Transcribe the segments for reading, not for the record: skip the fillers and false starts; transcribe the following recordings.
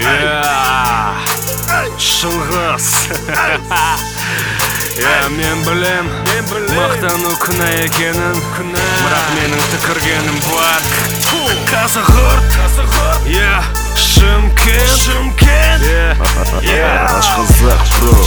Шыңғыс. Мен білем мақтану күнә екенін, бірақ менің түкіргенім бар. Қазығұрт, Шымкент, Ашқазақ,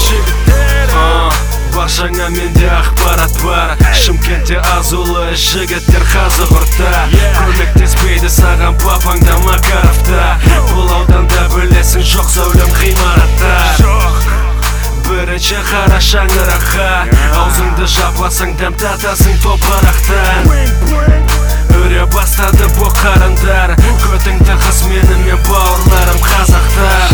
бро. Башаңа менде ақпарат бар. Шымкентте азулы жігіттер Қазығұртта. Көмектеспейді саған папаңда Макаровта. Бұл ауданда білесің жоқ зәулім ғимаратта. Бірінші қара шаңыраққа, аузыңды жапасың дәм татасың топырақтан. Үре бастады бұ қарындар, көтіңді қыз менімен бауырларым қазақтар.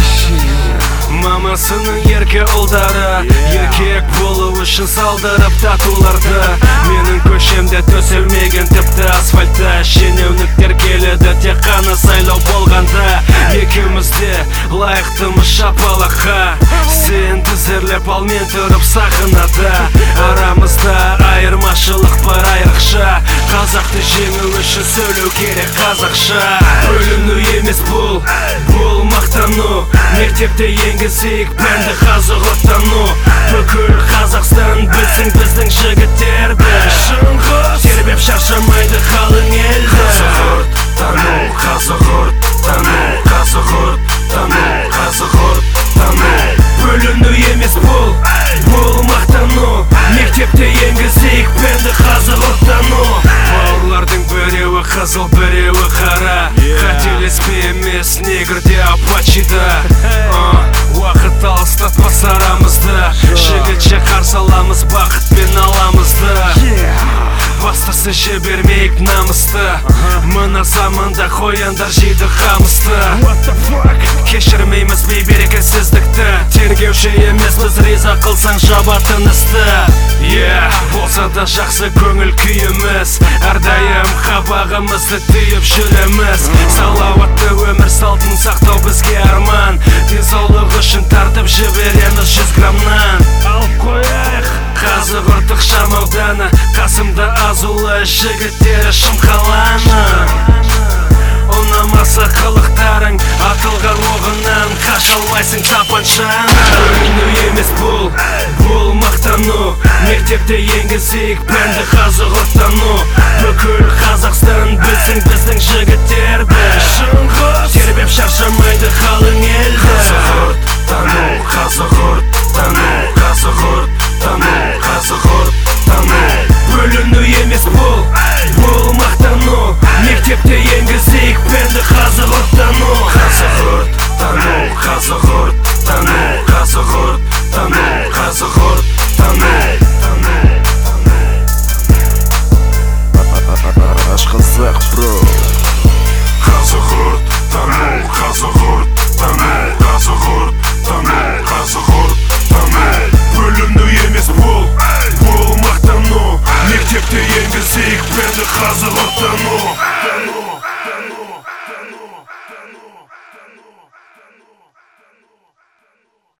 Мамасының ерке ұлдары, еркек болу үшін салдырып татуларды. Менің көшемде төселмеген тіпті асфальтта. Шенеуніктер келеді тек қана сайлау болғанда. Екеумізде лайықтымыз шапалаққа. Сен тізерлеп ал мен тұрып сақынада. Арамызда айырмашылық бар айрықша. Қазақты жеңу үшін сөйлеу керек қазақша. Бөліну емес бұл мақтану. Мектепте енгізейік пәнді Қазығұрттану. Бүкіл Қазақстан білсін біздің жігіттерді. Шыңғыс тербеп шаршамайды қалың елді. Қазығұрттану, Қазығұрттану, Қазығұрттану, Қазығұрттану. Бөліну емес бұл мақтану. Мектепте енгізейік пәнді Қазығұрттану. Бауырлардың біреуі қызыл, біреуі қара. Қателеспе емес негрде апачида. Уақыт алыстатпас арамызды. Жігітше қарсы аламыз, бақытпен аламызды. Бастысы жібермейік намысты. Мына заманда қояндар жейді қамысты. Кешірмейміз бейберекетсіздікті. Тергеуші емес біз, риза қылсаң жабатын істі. Болса да жақсы көңіл күйіміз. Әрдайым қабағымызды түйіп жүреміз. Салауатты өмір салтын сақтау бізге арман. Денсаулық үшін тартып жібереміз 100 грамнан. Алып қояйық Қазығұрттық шам ауданы. Қасымда азулы жігіттері шымқаланы. Ұнамаса қылықтарың атылған оғынан қашалайсың тапаншаны. Бөліну емес бұл мақтану. Мектепте енгізейік пәнді Қазығұрттану. Бүкіл Қазақстан білсін біздің жігіттерді. Шыңғыс тербеп шаршамайды қалың елді. Қазығұрттану, Қазығұрттану, Қазығұрттану, Қазығұрттану. Бөліну емес бұл мақтану. Мектепте енгізейік пәнді Қазығұрттану. Қазығұрттану, Қазығұрттану, Қазығұрттану, Қазығұрттану. Ашқазақ, бро. Қазығұрттану, Қазығұрттану, Қазығұрттану, Қазығұрттану. Бөліну емес бұл мақтану. Мектепте енгізейік пәнді Қазығұрттану.